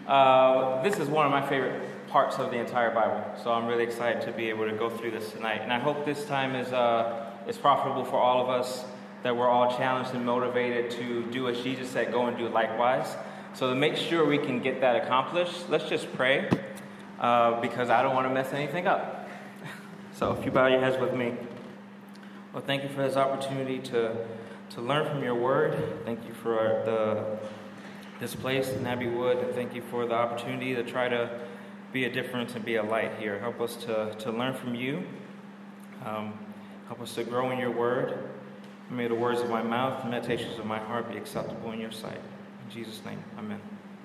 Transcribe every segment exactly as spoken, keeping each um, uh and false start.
Uh, this is one of my favorite parts of the entire Bible, so I'm really excited to be able to go through this tonight. And I hope this time is uh, is profitable for all of us, that we're all challenged and motivated to do as Jesus said, go and do likewise. So to make sure we can get that accomplished, let's just pray, uh, because I don't want to mess anything up. So if you bow your heads with me. Well, thank you for this opportunity to, to learn from your word. Thank you for the this place in Abbey Wood, and thank you for the opportunity to try to be a difference and be a light here. Help us to, to learn from you. Um, help us to grow in your word. May the words of my mouth and meditations of my heart be acceptable in your sight. In Jesus' name, amen.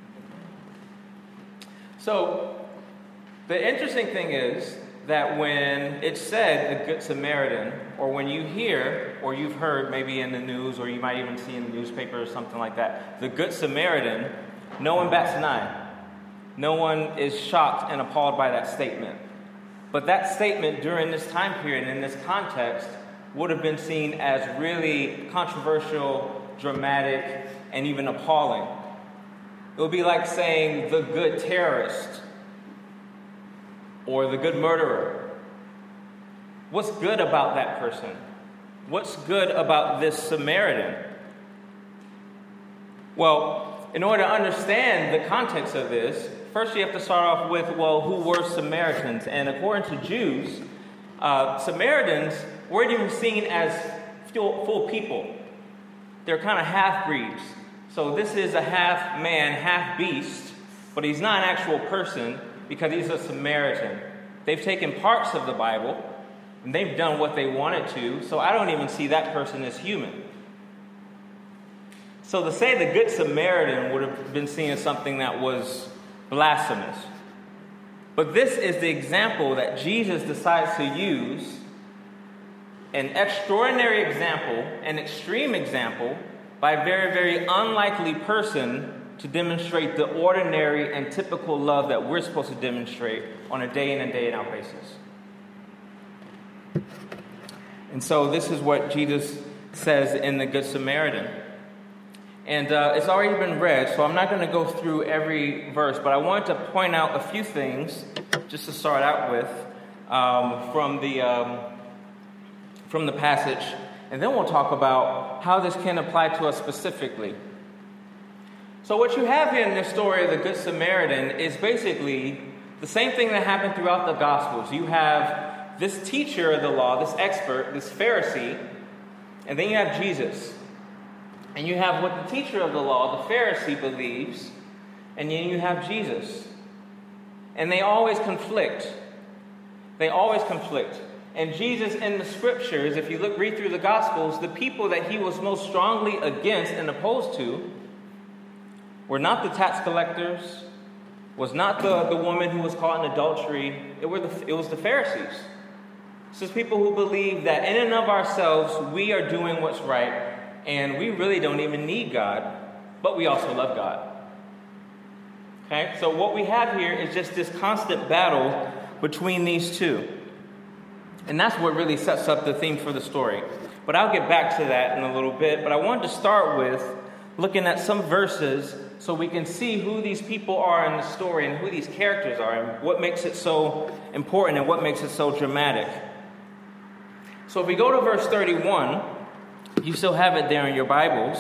So, the interesting thing is that when it's said, the Good Samaritan, or when you hear, or you've heard maybe in the news, or you might even see in the newspaper or something like that, the Good Samaritan, no one bats an eye. No one is shocked and appalled by that statement. But that statement during this time period, in this context, would have been seen as really controversial, dramatic, and even appalling. It would be like saying the good terrorist or the good murderer. What's good about that person? What's good about this Samaritan? Well, in order to understand the context of this, first you have to start off with, well, who were Samaritans? And according to Jews, uh, Samaritans weren't even seen as full, full people. They're kind of half-breeds. So this is a half man, half beast, but he's not an actual person because he's a Samaritan. They've taken parts of the Bible, and they've done what they wanted to, so I don't even see that person as human. So to say the Good Samaritan would have been seen as something that was blasphemous. But this is the example that Jesus decides to use, an extraordinary example, an extreme example, by a very, very unlikely person to demonstrate the ordinary and typical love that we're supposed to demonstrate on a day in and day out basis. And so this is what Jesus says in the Good Samaritan. And uh, it's already been read, so I'm not going to go through every verse, but I wanted to point out a few things just to start out with um, from the um, from the passage, and then we'll talk about how this can apply to us specifically. So what you have here in this story of the Good Samaritan is basically the same thing that happened throughout the Gospels. You have this teacher of the law, this expert, this Pharisee, and then you have Jesus. And you have what the teacher of the law, the Pharisee, believes, and then you have Jesus. And they always conflict. They always conflict. And Jesus in the scriptures, if you look read through the Gospels, the people that he was most strongly against and opposed to were not the tax collectors, was not the, the woman who was caught in adultery. It were the it was the Pharisees. This is people who believe that in and of ourselves we are doing what's right, and we really don't even need God, but we also love God. Okay, so what we have here is just this constant battle between these two. And that's what really sets up the theme for the story. But I'll get back to that in a little bit. But I wanted to start with looking at some verses so we can see who these people are in the story and who these characters are and what makes it so important and what makes it so dramatic. So if we go to verse thirty-one, you still have it there in your Bibles.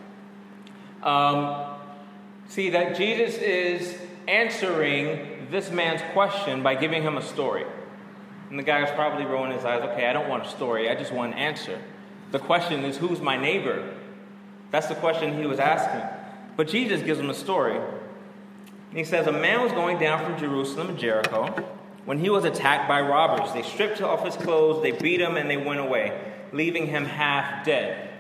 Um, see that Jesus is answering this man's question by giving him a story. And the guy was probably rolling his eyes. Okay, I don't want a story. I just want an answer. The question is, who's my neighbor? That's the question he was asking. But Jesus gives him a story. And he says, a man was going down from Jerusalem to Jericho when he was attacked by robbers. They stripped off his clothes, they beat him, and they went away, leaving him half dead.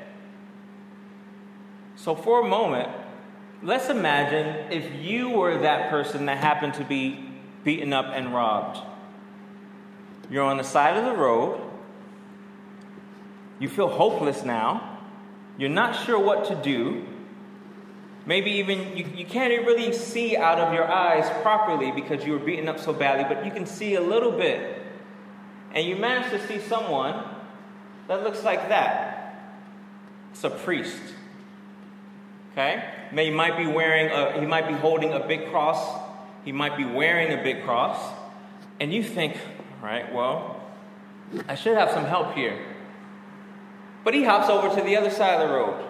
So for a moment, let's imagine if you were that person that happened to be beaten up and robbed. You're on the side of the road. You feel hopeless now. You're not sure what to do. Maybe even you, you can't really see out of your eyes properly because you were beaten up so badly, but you can see a little bit. And you manage to see someone that looks like that. It's a priest. Okay? He might be wearing a, he might be holding a big cross. He might be wearing a big cross. And you think, all right, well, I should have some help here. But he hops over to the other side of the road.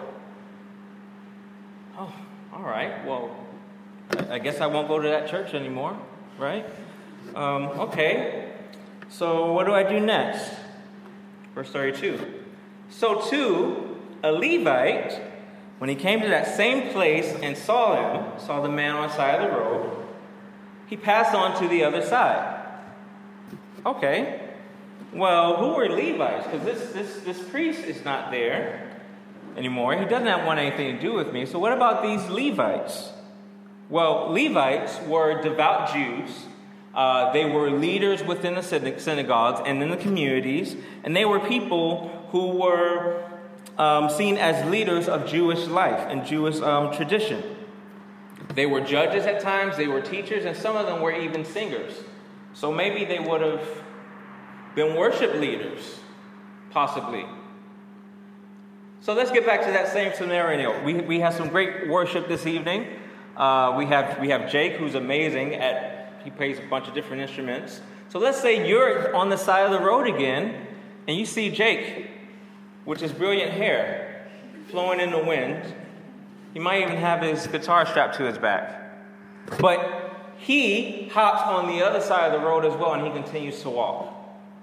Oh, all right, well, I guess I won't go to that church anymore, right? Um, okay, so what do I do next? Verse thirty-two. So too, a Levite, when he came to that same place and saw him, saw the man on the side of the road, he passed on to the other side. Okay, well, who were Levites? Because this, this, this priest is not there anymore. He doesn't want anything to do with me. So what about these Levites? Well, Levites were devout Jews. Uh, they were leaders within the synagogues and in the communities. And they were people who were um, seen as leaders of Jewish life and Jewish um, tradition. They were judges at times. They were teachers. And some of them were even singers. So maybe they would have been worship leaders, possibly. So let's get back to that same scenario. We we have some great worship this evening. Uh, we have we have Jake, who's amazing at he plays a bunch of different instruments. So let's say you're on the side of the road again, and you see Jake with his brilliant hair flowing in the wind. He might even have his guitar strapped to his back, but he hops on the other side of the road as well, and he continues to walk.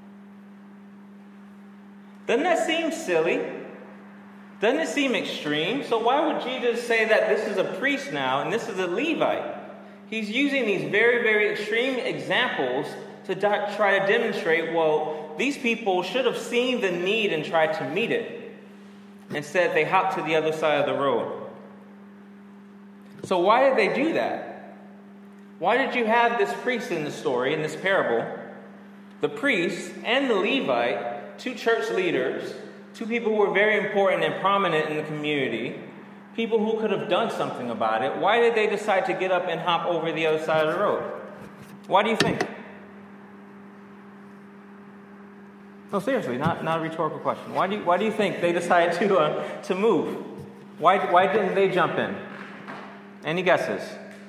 Doesn't that seem silly? Doesn't it seem extreme? So why would Jesus say that this is a priest now and this is a Levite? He's using these very, very extreme examples to di- try to demonstrate, well, these people should have seen the need and tried to meet it. Instead, they hopped to the other side of the road. So why did they do that? Why did you have this priest in the story, in this parable? The priest and the Levite, two church leaders, two people who were very important and prominent in the community, people who could have done something about it. Why did they decide to get up and hop over the other side of the road? Why do you think? No, seriously, not, not a rhetorical question. Why do you, why do you think they decided to uh, to move? Why why didn't they jump in? Any guesses?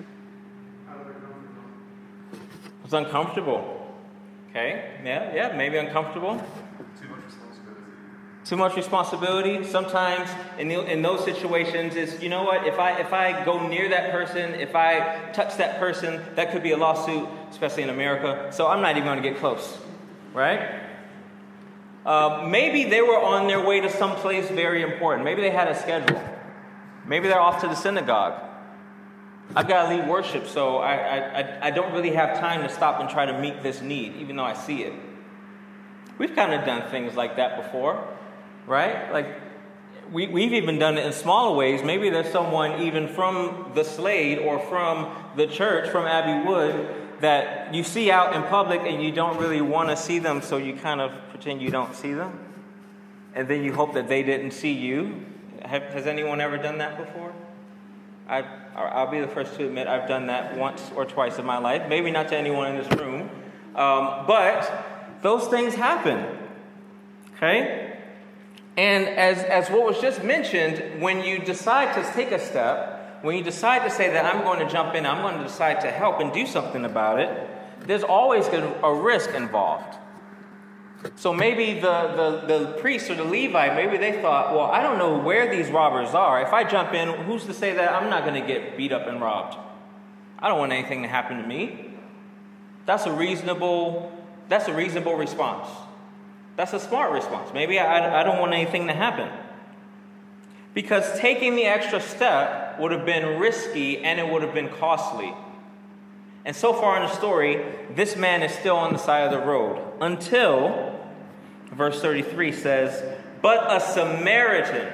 It was uncomfortable. Okay, yeah, yeah, maybe uncomfortable. Too much responsibility. Too much responsibility. Sometimes in the, in those situations, is you know what? If I if I go near that person, if I touch that person, that could be a lawsuit, especially in America. So I'm not even going to get close, right? Uh, maybe they were on their way to someplace very important. Maybe they had a schedule. Maybe they're off to the synagogue. I've got to lead worship, so I, I, I don't really have time to stop and try to meet this need, even though I see it. We've kind of done things like that before, right? Like, we, we've even done it in smaller ways. Maybe there's someone even from the Slade or from the church, from Abbey Wood, that you see out in public and you don't really want to see them, so you kind of pretend you don't see them. And then you hope that they didn't see you. Have, has anyone ever done that before? I, I'll be the first to admit I've done that once or twice in my life. Maybe not to anyone in this room. Um, but those things happen. Okay? And as, as what was just mentioned, when you decide to take a step, when you decide to say that I'm going to jump in, I'm going to decide to help and do something about it, there's always a risk involved. So maybe the, the, the priest or the Levite, maybe they thought, well, I don't know where these robbers are. If I jump in, who's to say that I'm not going to get beat up and robbed? I don't want anything to happen to me. That's a reasonable, that's a reasonable response. That's a smart response. Maybe I, I don't want anything to happen. Because taking the extra step would have been risky and it would have been costly. And so far in the story, this man is still on the side of the road until verse thirty-three says, but a Samaritan.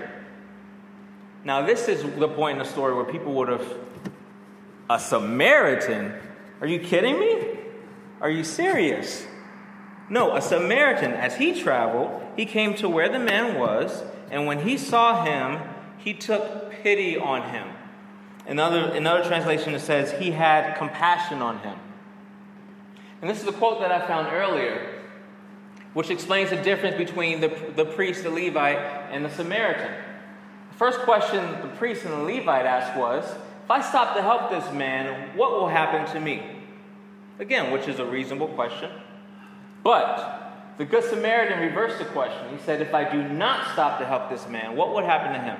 Now this is the point in the story where people would have, a Samaritan? Are you kidding me? Are you serious? No, a Samaritan, as he traveled, he came to where the man was, and when he saw him, he took pity on him. Another, another translation that says he had compassion on him. And this is a quote that I found earlier, which explains the difference between the, the priest, the Levite, and the Samaritan. First question the priest and the Levite asked was, if I stop to help this man, what will happen to me? Again, which is a reasonable question. But the Good Samaritan reversed the question. He said, if I do not stop to help this man, what would happen to him?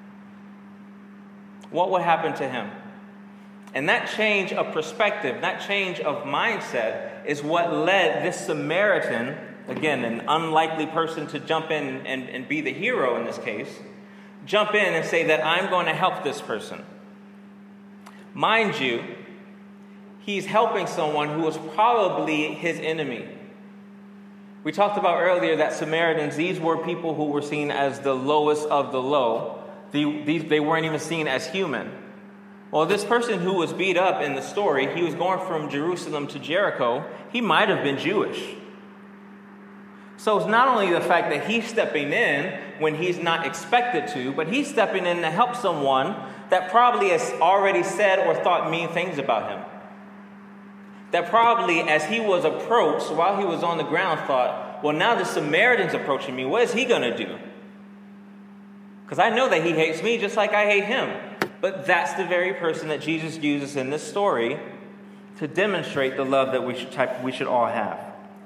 What would happen to him? And that change of perspective, that change of mindset is what led this Samaritan, again, an unlikely person to jump in and, and be the hero in this case, jump in and say that I'm going to help this person. Mind you, he's helping someone who was probably his enemy. We talked about earlier that Samaritans, these were people who were seen as the lowest of the low. The, these, they weren't even seen as human. Well, this person who was beat up in the story, he was going from Jerusalem to Jericho. He might have been Jewish. So it's not only the fact that he's stepping in when he's not expected to, but he's stepping in to help someone that probably has already said or thought mean things about him. That probably, as he was approached while he was on the ground, thought, well, now the Samaritan's approaching me. What is he going to do? Because I know that he hates me just like I hate him. But that's the very person that Jesus uses in this story to demonstrate the love that we should, type, we should all have.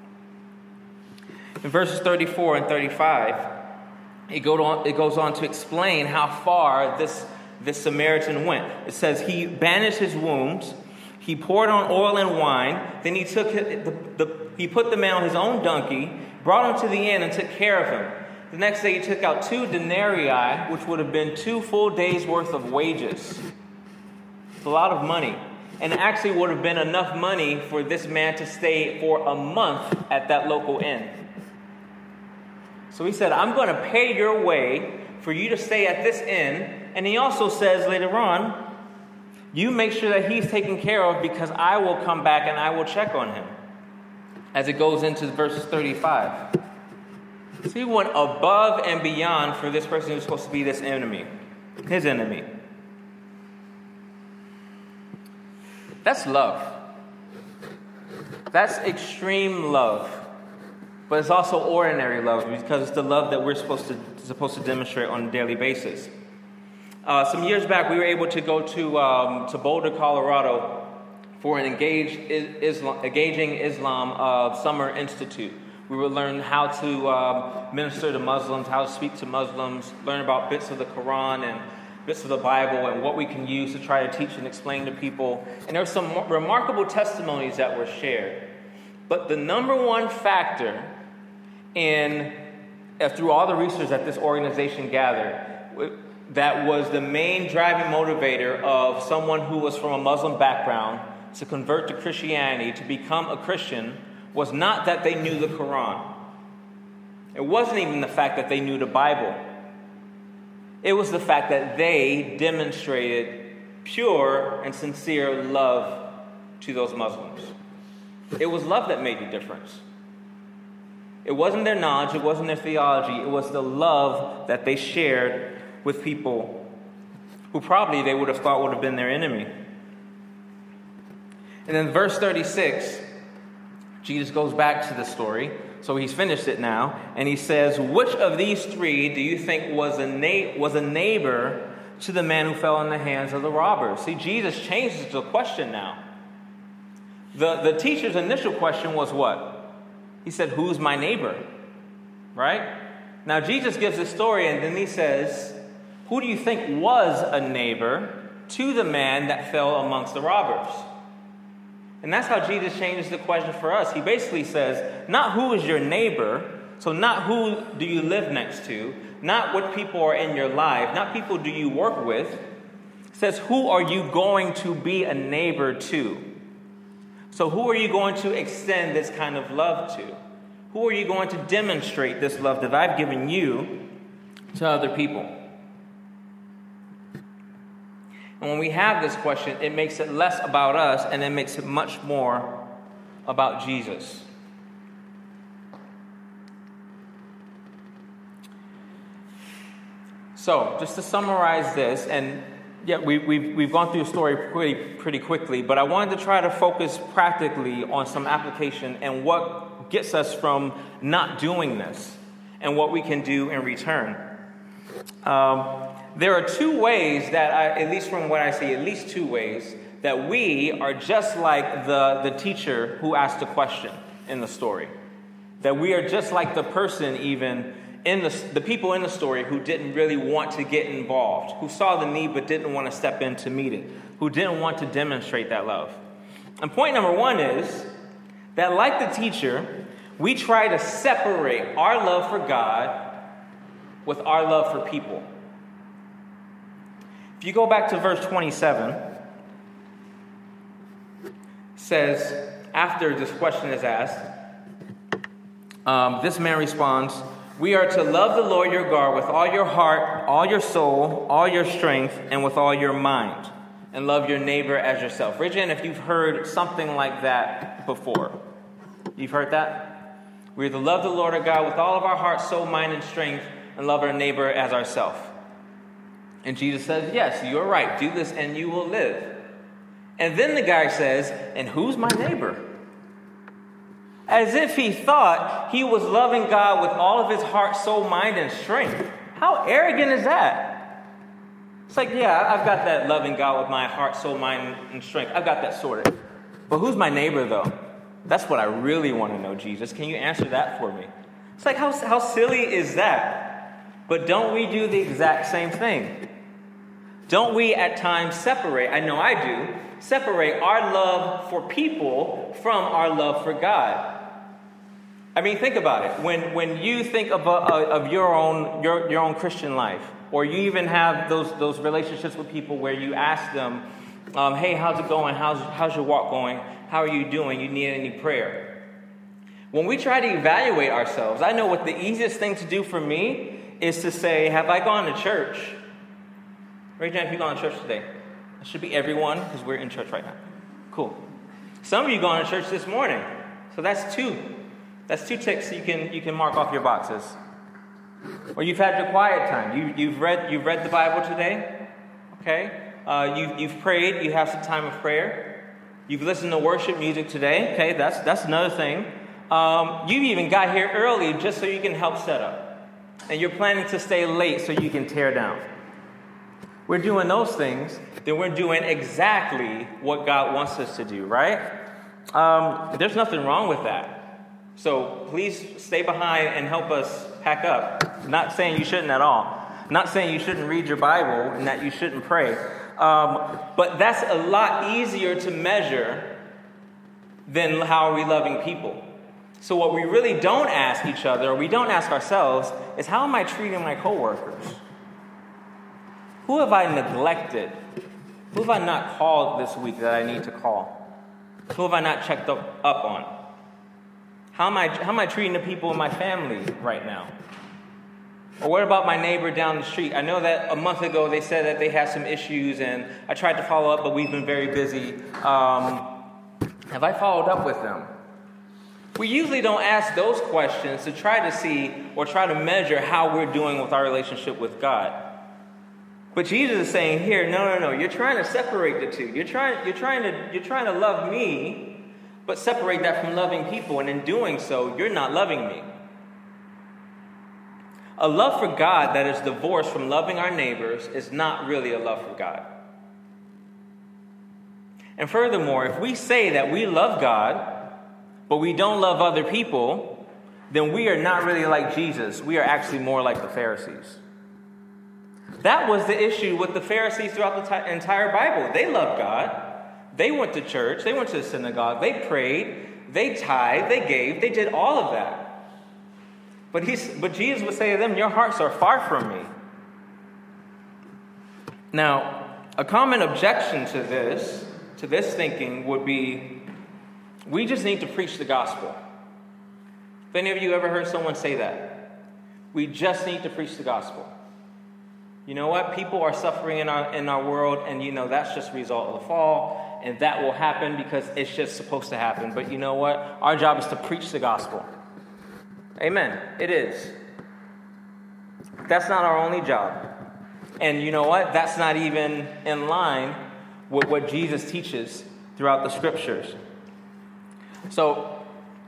In verses thirty-four and thirty-five, it, go on, it goes on to explain how far this, this Samaritan went. It says, he bandaged his wounds, he poured on oil and wine, then he took the, the, he put the man on his own donkey, brought him to the inn, and took care of him. The next day he took out two denarii, which would have been two full days' worth of wages. It's a lot of money. And it actually would have been enough money for this man to stay for a month at that local inn. So he said, I'm going to pay your way for you to stay at this inn. And he also says later on, you make sure that he's taken care of because I will come back and I will check on him. As it goes into verses thirty-five. So he went above and beyond for this person who's supposed to be this enemy, his enemy. That's love. That's extreme love. But it's also ordinary love because it's the love that we're supposed to supposed to demonstrate on a daily basis. Uh, some years back, we were able to go to um, to Boulder, Colorado, for an engaged Islam, engaging Islam uh, summer institute. We would learn how to uh, minister to Muslims, how to speak to Muslims, learn about bits of the Quran and bits of the Bible and what we can use to try to teach and explain to people. And there were some remarkable testimonies that were shared. But the number one factor in, uh, through all the research that this organization gathered, that was the main driving motivator of someone who was from a Muslim background to convert to Christianity, to become a Christian, was not that they knew the Quran. It wasn't even the fact that they knew the Bible. It was the fact that they demonstrated pure and sincere love to those Muslims. It was love that made the difference. It wasn't their knowledge, it wasn't their theology, it was the love that they shared with people who probably they would have thought would have been their enemy. And then verse thirty-six, Jesus goes back to the story, so he's finished it now, and he says, which of these three do you think was a na- was a neighbor to the man who fell in the hands of the robbers? See, Jesus changes the question now. The, the teacher's initial question was what? He said, who's my neighbor? Right? Now Jesus gives the story, and then he says, who do you think was a neighbor to the man that fell amongst the robbers? And that's how Jesus changes the question for us. He basically says, not who is your neighbor, so not who do you live next to, not what people are in your life, not people do you work with. It says, who are you going to be a neighbor to? So who are you going to extend this kind of love to? Who are you going to demonstrate this love that I've given you to other people? And when we have this question, it makes it less about us and it makes it much more about Jesus. So, just to summarize this, and yeah, we, we've, we've gone through the story pretty, pretty quickly, but I wanted to try to focus practically on some application and what gets us from not doing this and what we can do in return. Um, there are two ways that, I, at least from what I see, at least two ways that we are just like the, the teacher who asked a question in the story. That we are just like the person even in the, the people in the story who didn't really want to get involved, who saw the need but didn't want to step in to meet it, who didn't want to demonstrate that love. And point number one is that, like the teacher, we try to separate our love for God with our love for people. If you go back to verse twenty-seven, it says, after this question is asked, um, this man responds, "We are to love the Lord your God with all your heart, all your soul, all your strength, and with all your mind, and love your neighbor as yourself." Raise your hand if you've heard something like that before. You've heard that? We are to love the Lord our God with all of our heart, soul, mind, and strength, and love our neighbor as ourselves. And Jesus says, yes, you're right. Do this and you will live. And then the guy says, and who's my neighbor? As if he thought he was loving God with all of his heart, soul, mind, and strength. How arrogant is that? It's like, yeah, I've got that loving God with my heart, soul, mind, and strength. I've got that sorted. But who's my neighbor, though? That's what I really want to know, Jesus. Can you answer that for me? It's like, how, how silly is that? But don't we do the exact same thing? Don't we at times separate, I know I do, separate our love for people from our love for God? I mean, think about it. When when you think of, a, of your own your, your own Christian life, or you even have those, those relationships with people where you ask them, um, hey, how's it going? How's, how's your walk going? How are you doing? You need any prayer? When we try to evaluate ourselves, I know what the easiest thing to do for me is to say, have I gone to church? Raise your hand if you've gone to church today. It should be everyone, because we're in church right now. Cool. Some of you gone to church this morning. So that's two. That's two ticks you can you can mark off your boxes. Or you've had your quiet time. You, you've read you've read the Bible today. Okay? Uh, you, you've prayed. You have some time of prayer. You've listened to worship music today. Okay, that's that's another thing. Um, you even got here early just so you can help set up. And you're planning to stay late so you can tear down. We're doing those things, then we're doing exactly what God wants us to do, right? Um, there's nothing wrong with that. So please stay behind and help us pack up. Not saying you shouldn't at all. Not saying you shouldn't read your Bible and that you shouldn't pray. Um, but that's a lot easier to measure than how are we loving people. So what we really don't ask each other, or we don't ask ourselves, is how am I treating my coworkers? Who have I neglected? Who have I not called this week that I need to call? Who have I not checked up, up on? How am I how am I treating the people in my family right now? Or what about my neighbor down the street? I know that a month ago they said that they had some issues, and I tried to follow up, but we've been very busy. Um, have I followed up with them? We usually don't ask those questions to try to see or try to measure how we're doing with our relationship with God. But Jesus is saying here, no, no, no, you're trying to separate the two. You're trying, you're trying to, you're trying to love me, but separate that from loving people. And in doing so, you're not loving me. A love for God that is divorced from loving our neighbors is not really a love for God. And furthermore, if we say that we love God, but we don't love other people, then we are not really like Jesus. We are actually more like the Pharisees. That was the issue with the Pharisees throughout the t- entire Bible. They loved God. They went to church. They went to the synagogue. They prayed. They tithed. They gave. They did all of that. But, he's, but Jesus would say to them, your hearts are far from me. Now, a common objection to this, to this thinking would be, we just need to preach the gospel. Have any of you ever heard someone say that? We just need to preach the gospel. You know what? People are suffering in our in our world, and you know that's just a result of the fall, and that will happen because it's just supposed to happen. But you know what? Our job is to preach the gospel. Amen. It is. That's not our only job. And you know what? That's not even in line with what Jesus teaches throughout the scriptures. So,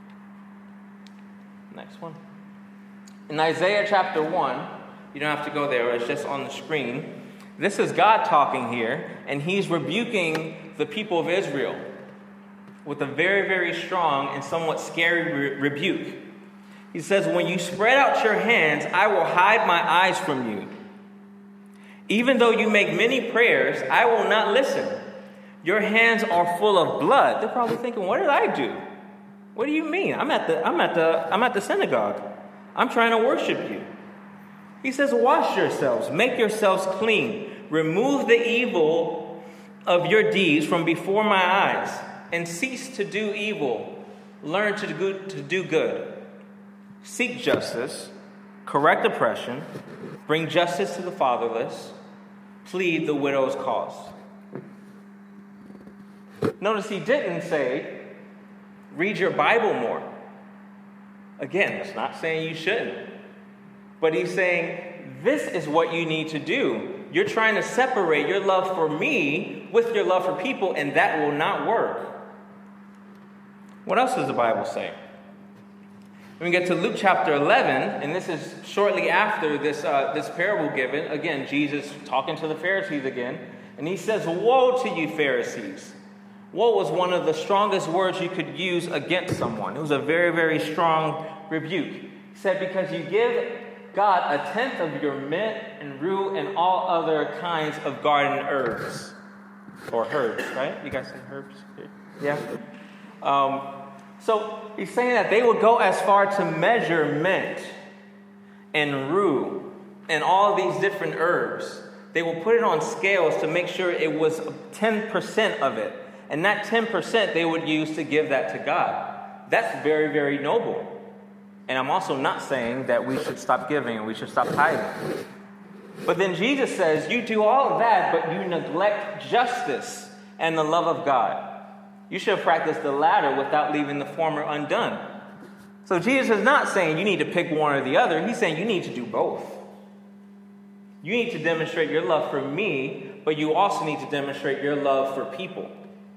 next one. In Isaiah chapter one, you don't have to go there, it's just on the screen. This is God talking here, and he's rebuking the people of Israel with a very, very strong and somewhat scary re- rebuke. He says, when you spread out your hands, I will hide my eyes from you. Even though you make many prayers, I will not listen. Your hands are full of blood. They're probably thinking, what did I do? What do you mean? I'm at the I'm at the I'm at the synagogue. I'm trying to worship you. He says, wash yourselves, make yourselves clean, remove the evil of your deeds from before my eyes, and cease to do evil. Learn to do, to do good. Seek justice, correct oppression, bring justice to the fatherless, plead the widow's cause. Notice he didn't say, read your Bible more. Again, it's not saying you shouldn't. But he's saying, this is what you need to do. You're trying to separate your love for me with your love for people, and that will not work. What else does the Bible say? When we get to Luke chapter eleven, and this is shortly after this, uh, this parable given, again, Jesus talking to the Pharisees again, and he says, woe to you, Pharisees. Woe was one of the strongest words you could use against someone. It was a very, very strong rebuke. He said, because you give God a tenth of your mint and rue and all other kinds of garden herbs. Or herbs, right? You guys say herbs? Yeah. Um, so he's saying that they would go as far to measure mint and rue and all of these different herbs. They will put it on scales to make sure it was ten percent of it. And that ten percent they would use to give that to God. That's very, very noble. And I'm also not saying that we should stop giving and we should stop tithing. But then Jesus says, you do all of that, but you neglect justice and the love of God. You should have practiced the latter without leaving the former undone. So Jesus is not saying you need to pick one or the other. He's saying you need to do both. You need to demonstrate your love for me, but you also need to demonstrate your love for people.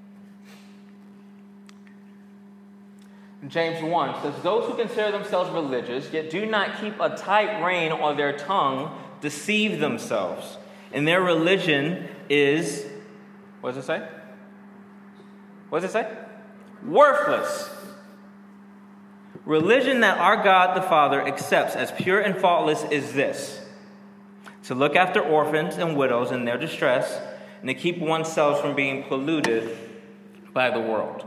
James one says, those who consider themselves religious, yet do not keep a tight rein on their tongue, deceive themselves. And their religion is, what does it say? What does it say? Worthless. Religion that our God the Father accepts as pure and faultless is this: to look after orphans and widows in their distress, and to keep oneself from being polluted by the world.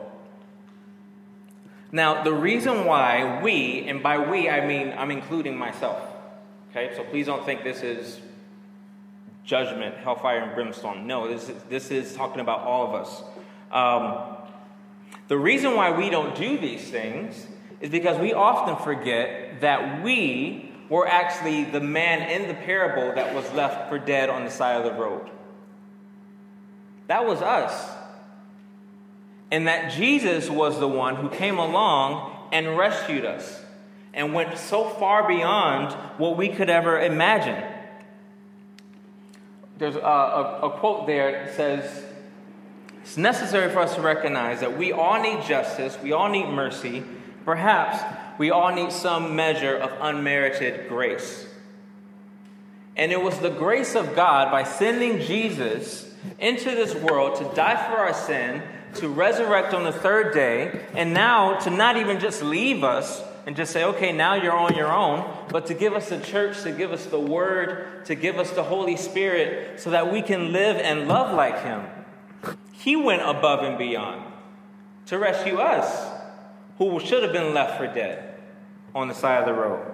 Now, the reason why we, and by we I mean I'm including myself, okay? So please don't think this is judgment, hellfire, and brimstone. No, this is, this is talking about all of us. Um, the reason why we don't do these things is because we often forget that we were actually the man in the parable that was left for dead on the side of the road. That was us. And that Jesus was the one who came along and rescued us and went so far beyond what we could ever imagine. There's a, a, a quote there that says, it's necessary for us to recognize that we all need justice, we all need mercy, perhaps we all need some measure of unmerited grace. And it was the grace of God by sending Jesus into this world to die for our sin, to resurrect on the third day, and now to not even just leave us and just say, okay, now you're on your own, but to give us a church, to give us the Word, to give us the Holy Spirit so that we can live and love like Him. He went above and beyond to rescue us, who should have been left for dead on the side of the road.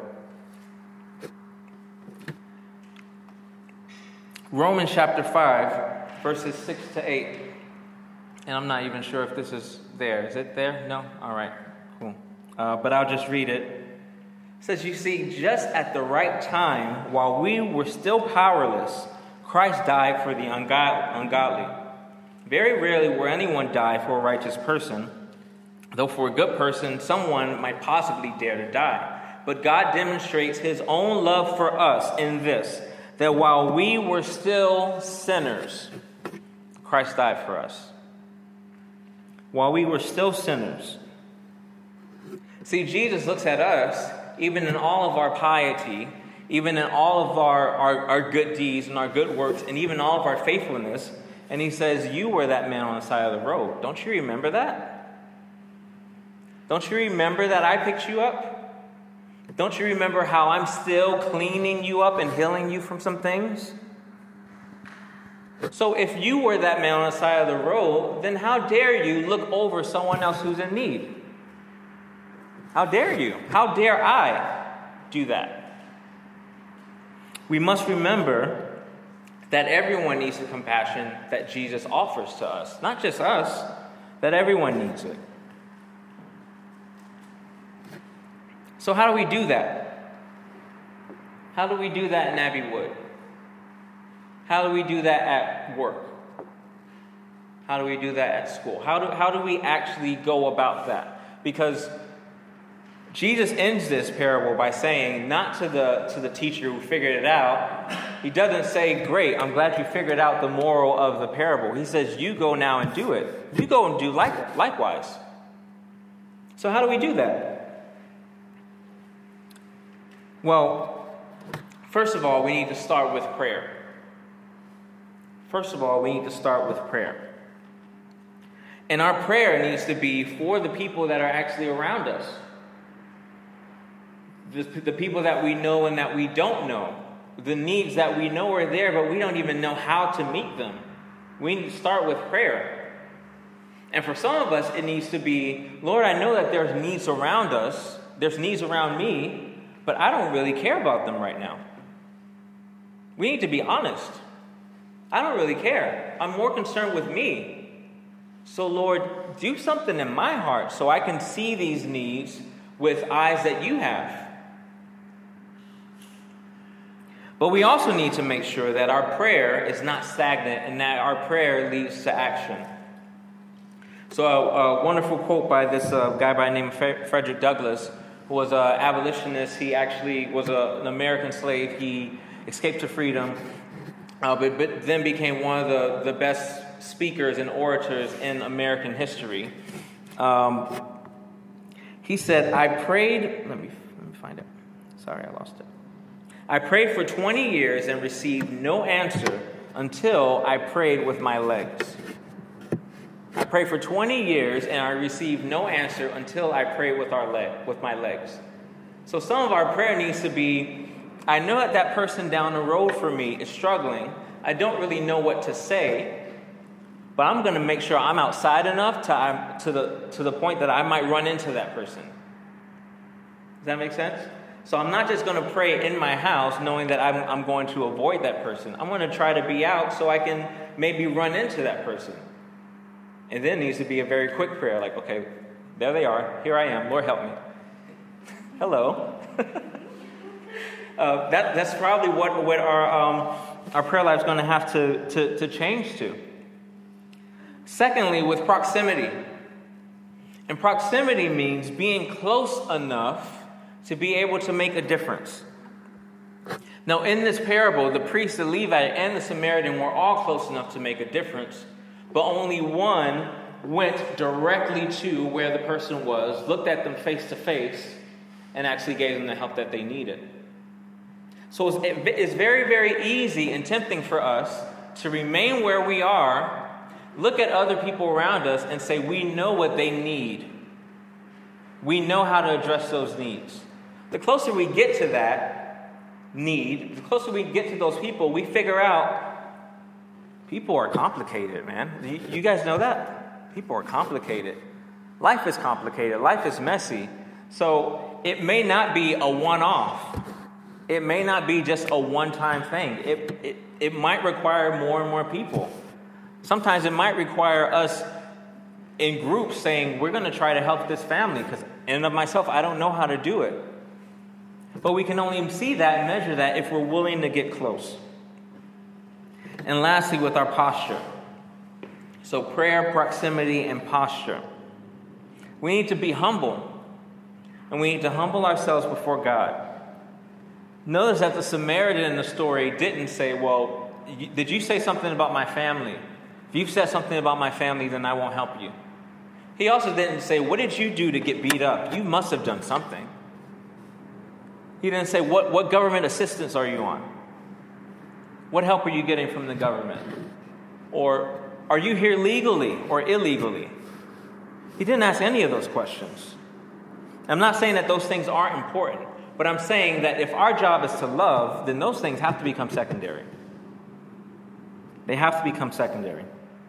Romans chapter five, verses six to eight. And I'm not even sure if this is there. Is it there? No? All right. Cool. Uh, but I'll just read it. It says, you see, just at the right time, while we were still powerless, Christ died for the ungodly. Very rarely will anyone die for a righteous person, though for a good person, someone might possibly dare to die. But God demonstrates His own love for us in this, that while we were still sinners, Christ died for us. While we were still sinners. See, Jesus looks at us, even in all of our piety, even in all of our, our, our good deeds and our good works, and even all of our faithfulness. And he says, you were that man on the side of the road. Don't you remember that? Don't you remember that I picked you up? Don't you remember how I'm still cleaning you up and healing you from some things? So if you were that man on the side of the road, then how dare you look over someone else who's in need? How dare you? How dare I do that? We must remember that everyone needs the compassion that Jesus offers to us. Not just us, that everyone needs it. So how do we do that? How do we do that in Abbey Wood? How do we do that at work? How do we do that at school? How do, how do we actually go about that? Because Jesus ends this parable by saying, not to the, to the teacher who figured it out. He doesn't say, great, I'm glad you figured out the moral of the parable. He says, you go now and do it. You go and do like, likewise. So how do we do that? Well, first of all, we need to start with prayer. First of all, we need to start with prayer. And our prayer needs to be for the people that are actually around us. The, the people that we know and that we don't know. The needs that we know are there, but we don't even know how to meet them. We need to start with prayer. And for some of us, it needs to be, Lord, I know that there's needs around us. There's needs around me, but I don't really care about them right now. We need to be honest. I don't really care. I'm more concerned with me. So, Lord, do something in my heart so I can see these needs with eyes that you have. But we also need to make sure that our prayer is not stagnant and that our prayer leads to action. So a, a wonderful quote by this uh, guy by the name of Frederick Douglass, who was an abolitionist. He actually was a, an American slave. He escaped to freedom. Uh, but, but then became one of the, the best speakers and orators in American history. Um, he said, I prayed, let me, let me find it. Sorry, I lost it. I prayed for twenty years and received no answer until I prayed with my legs. I prayed for twenty years and I received no answer until I prayed with our leg, with my legs. So some of our prayer needs to be, I know that that person down the road for me is struggling. I don't really know what to say, but I'm going to make sure I'm outside enough to, I'm, to, the, to the point that I might run into that person. Does that make sense? So I'm not just going to pray in my house knowing that I'm, I'm going to avoid that person. I'm going to try to be out so I can maybe run into that person. And then it needs to be a very quick prayer, like, okay, there they are. Here I am. Lord, help me. Hello. Uh, that, that's probably what, what our, um, our prayer life is going to have to, to, to change to. Secondly, with proximity. And proximity means being close enough to be able to make a difference. Now, in this parable, the priest, the Levite, and the Samaritan were all close enough to make a difference, but only one went directly to where the person was, looked at them face to face, and actually gave them the help that they needed. So it's, it's very, very easy and tempting for us to remain where we are, look at other people around us, and say, we know what they need. We know how to address those needs. The closer we get to that need, the closer we get to those people, we figure out people are complicated, man. You, you guys know that? People are complicated. Life is complicated. Life is messy. So it may not be a one-off. It may not be just a one-time thing. It, it, it might require more and more people. Sometimes it might require us in groups saying, we're going to try to help this family because in and of myself, I don't know how to do it. But we can only see that and measure that if we're willing to get close. And lastly, with our posture. So prayer, proximity, and posture. We need to be humble. And we need to humble ourselves before God. Notice that the Samaritan in the story didn't say, well, did you say something about my family? If you've said something about my family, then I won't help you. He also didn't say, what did you do to get beat up? You must have done something. He didn't say, what, what government assistance are you on? What help are you getting from the government? Or are you here legally or illegally? He didn't ask any of those questions. I'm not saying that those things aren't important, but I'm saying that if our job is to love, then those things have to become secondary. They have to become secondary.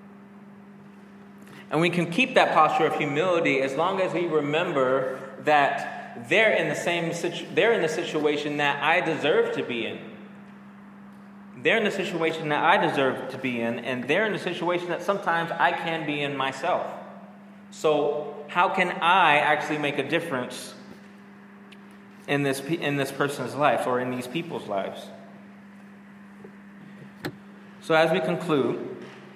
And we can keep that posture of humility as long as we remember that they're in the same situ- they're in the situation that I deserve to be in. They're in the situation that I deserve to be in, and they're in the situation that sometimes I can be in myself. So how can I actually make a difference in this in this person's life or in these people's lives? So as we conclude,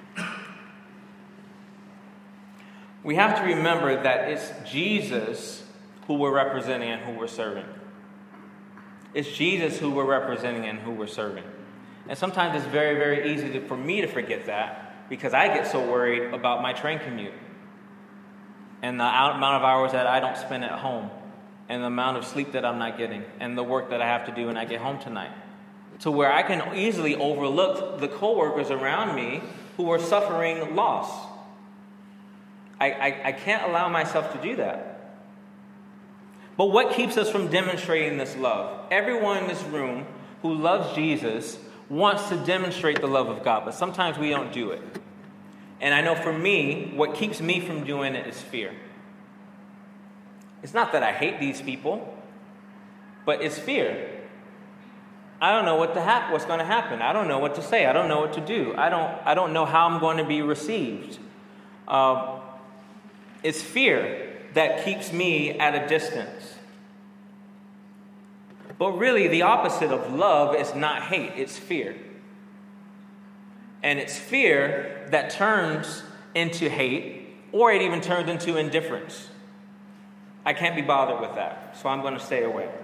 we have to remember that it's Jesus who we're representing and who we're serving. It's Jesus who we're representing and who we're serving. And sometimes it's very, very easy to, for me to forget that because I get so worried about my train commute and the amount of hours that I don't spend at home and the amount of sleep that I'm not getting and the work that I have to do when I get home tonight. To where I can easily overlook the coworkers around me who are suffering loss. I, I, I can't allow myself to do that. But what keeps us from demonstrating this love? Everyone in this room who loves Jesus wants to demonstrate the love of God, but sometimes we don't do it. And I know for me, what keeps me from doing it is fear. It's not that I hate these people, but it's fear. I don't know what to hap- what's going to happen. I don't know what to say. I don't know what to do. I don't, I don't know how I'm going to be received. Uh, it's fear that keeps me at a distance. But really, the opposite of love is not hate, it's fear. And it's fear that turns into hate, or it even turns into indifference. I can't be bothered with that, so I'm going to stay away.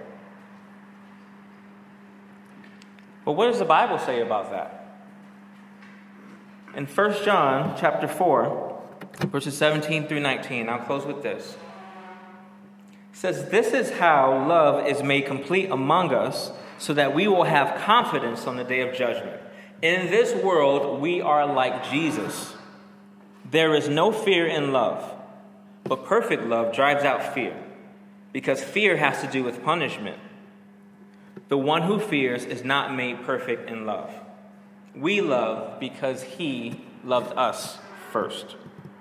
But what does the Bible say about that? In First John chapter four, verses seventeen through nineteen, I'll close with this. It says, "This is how love is made complete among us, so that we will have confidence on the day of judgment. In this world, we are like Jesus. There is no fear in love, but perfect love drives out fear, because fear has to do with punishment. The one who fears is not made perfect in love. We love because he loved us first."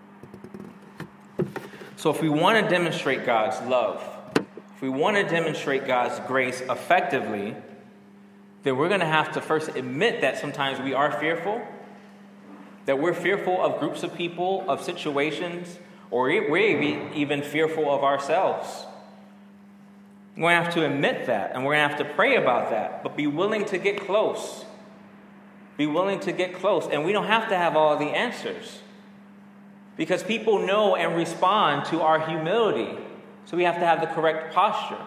So if we want to demonstrate God's love, if we want to demonstrate God's grace effectively, then we're going to have to first admit that sometimes we are fearful, that we're fearful of groups of people, of situations, or we're even fearful of ourselves. We're going to have to admit that, and we're going to have to pray about that, but be willing to get close. Be willing to get close, and we don't have to have all the answers, because people know and respond to our humility, so we have to have the correct posture.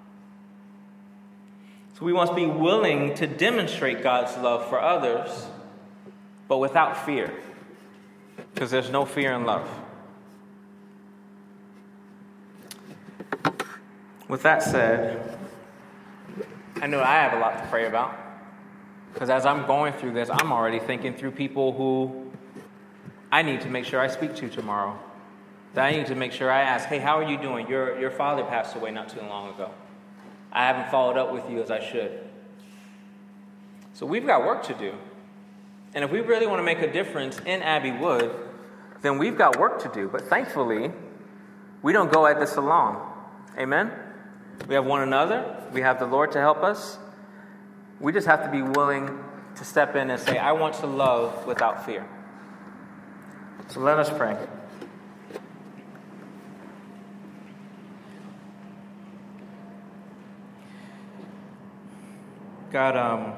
So we must be willing to demonstrate God's love for others, but without fear, because there's no fear in love. With that said, I know I have a lot to pray about, because as I'm going through this, I'm already thinking through people who I need to make sure I speak to tomorrow. That I need to make sure I ask, "Hey, how are you doing? Your, your father passed away not too long ago. I haven't followed up with you as I should." So we've got work to do. And if we really want to make a difference in Abbey Wood, then we've got work to do. But thankfully, we don't go at this alone. Amen? We have one another. We have the Lord to help us. We just have to be willing to step in and say, "I want to love without fear." So let us pray. God, um,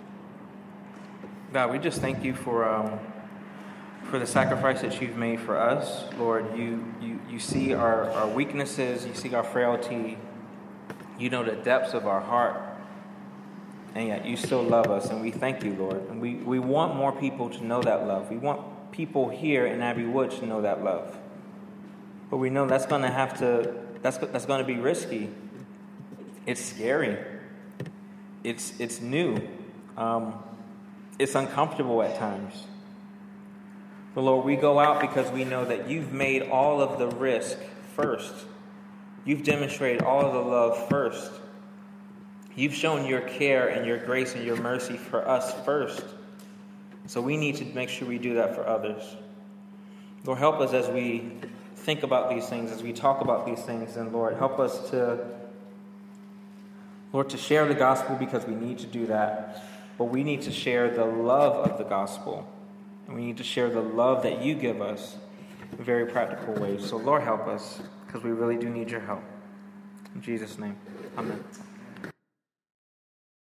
God, we just thank you for um, for the sacrifice that you've made for us. Lord, you you, you see our, our weaknesses, you see our frailty, you know the depths of our heart, and yet you still love us, and we thank you, Lord. And we, we want more people to know that love. We want people here in Abbey Wood to know that love. But we know that's going to have to, that's, that's going to be risky. It's scary. it's it's new. Um, it's uncomfortable at times. But Lord, we go out because we know that you've made all of the risk first. You've demonstrated all of the love first. You've shown your care and your grace and your mercy for us first. So we need to make sure we do that for others. Lord, help us as we think about these things, as we talk about these things. And Lord, help us to, Lord, to share the gospel because we need to do that. But we need to share the love of the gospel. And we need to share the love that you give us in very practical ways. So Lord, help us because we really do need your help. In Jesus' name, amen.